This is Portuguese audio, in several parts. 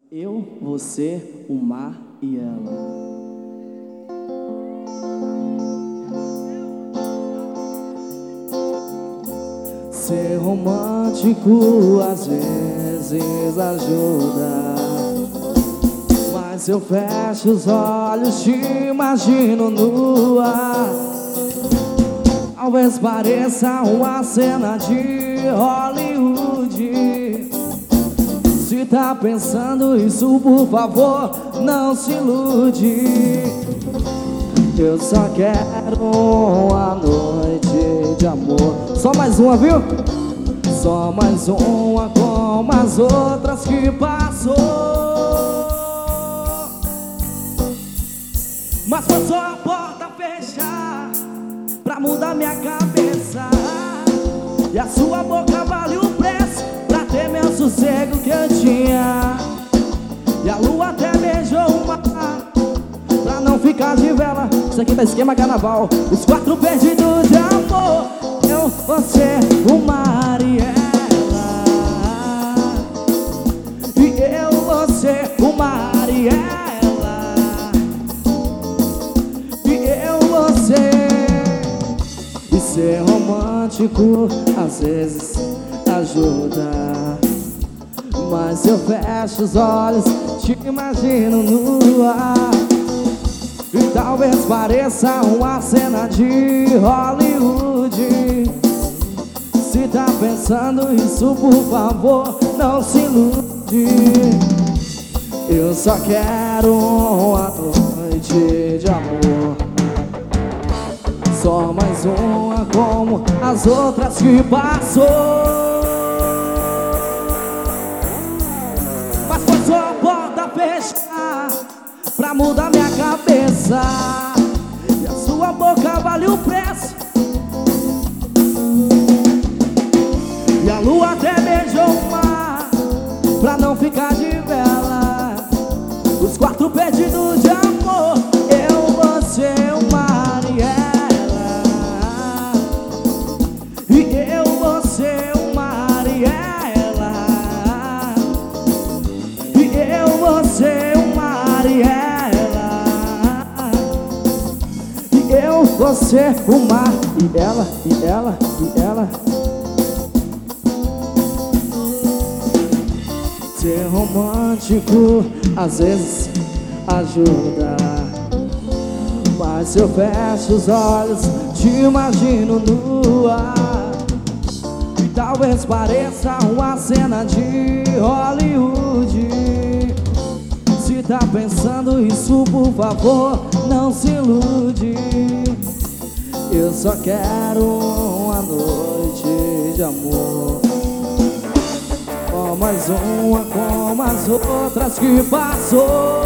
Eu, você, o mar e ela. Ser romântico às vezes ajuda, mas eu fecho os olhos, te imagino nua. Talvez pareça uma cena de Hollywood. Se tá pensando isso, por favor, não se ilude. Eu só quero uma noite de amor. Só mais uma, viu? Só mais uma como as outras que passou. Mas foi só a porta fechar pra mudar minha cabeça. E a sua boca vale o preço pra ter meu sossego que eu tinha. E a lua até beijou o mar pra não ficar de vela. Isso aqui tá esquema carnaval. Os quatro perdidos de amor. Eu, você, o mar e ela. E eu, você, o mar e ela. E eu, você. E ser romântico às vezes ajuda, mas eu fecho os olhos, te imagino nua. E talvez pareça uma cena de Hollywood. Se tá pensando isso, por favor, não se ilude. Eu só quero uma noite de amor. Só mais uma como as outras que passou. Mas foi só a porta fechar pra mudar minha cabeça. E a sua boca vale o preço. E a lua até beijou o mar pra não ficar de vela. Os quatro perdidos de amor. Eu, você, o mar e ela. E eu, você, o mar e ela. E eu, você, o mar e ela. E eu, você, o mar e ela, e ela, e ela. Ser romântico às vezes ajuda, mas eu fecho os olhos, te imagino nua. E talvez pareça uma cena de Hollywood. Se tá pensando isso, por favor, não se ilude. Eu só quero uma noite de amor. Só mais uma como as outras que passou.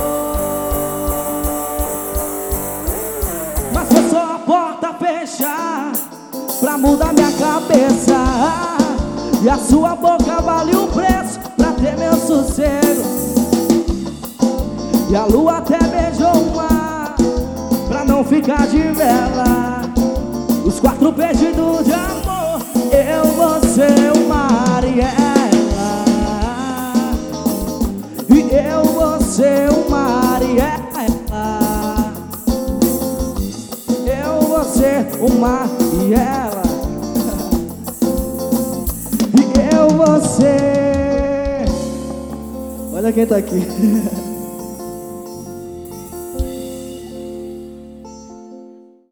Mas foi só a porta fechar pra mudar minha cabeça. E a sua boca vale o preço pra ter meu sossego. E a lua até beijou o mar pra não ficar de vela. Os quatro perdidos de amor. Eu, você, o mar e ela. E eu, você, o mar e ela. Eu, você, o mar e ela. E eu, você. Olha quem tá aqui.